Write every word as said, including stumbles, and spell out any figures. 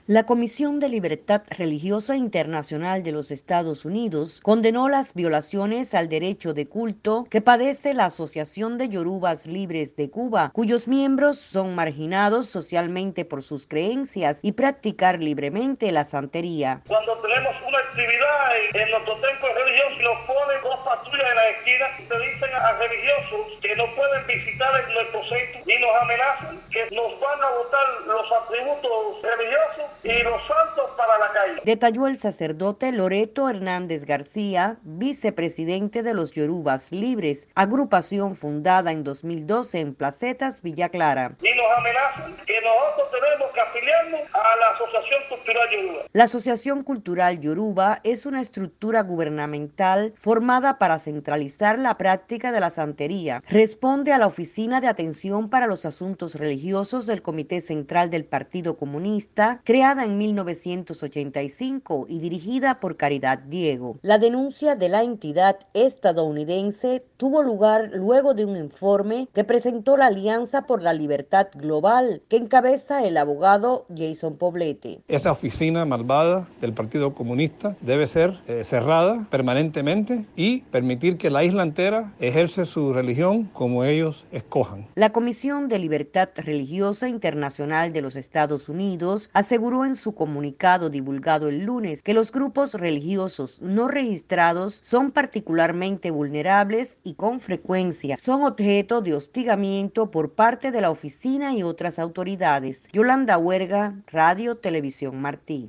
La Comisión de Libertad Religiosa Internacional de los Estados Unidos condenó las violaciones al derecho de culto que padece la Asociación de Yorubas Libres de Cuba, cuyos miembros son marginados socialmente por sus creencias y practicar libremente la santería. Cuando tenemos una actividad en, en nuestro templo religioso y nos ponen dos patrullas en la esquina, le dicen a religiosos que no pueden visitar nuestro centro y nos amenazan que nos van a botar los atributos religiosos y los santos para la calle. Detalló el sacerdote Loreto Hernández García, vicepresidente de los Yorubas Libres, agrupación fundada en dos mil doce en Placetas, Villa Clara. Y nos amenazan que nosotros tenemos que afiliarnos a la Asociación Cultural Yoruba. La Asociación Cultural Yoruba es una estructura gubernamental formada para centralizar la práctica de la santería. Responde a la Oficina de Atención para los Asuntos Religiosos del Comité Central del Partido Comunista, creada en mil novecientos ochenta y cinco y dirigida por Caridad Diego. La denuncia de la entidad estadounidense tuvo lugar luego de un informe que presentó la Alianza por la Libertad Global, que encabeza el abogado Jason Poblete. Esa oficina malvada del Partido Comunista debe ser eh, cerrada permanentemente y permitir que la isla entera ejerce su religión como ellos escojan. La Comisión de Libertad Religiosa Internacional de los Estados Unidos aseguró en su comunicado divulgado el lunes que los grupos religiosos no registrados son particularmente vulnerables y con frecuencia son objeto de hostigamiento por parte de la oficina y otras autoridades. Yolanda Huerga, Radio Televisión Martí.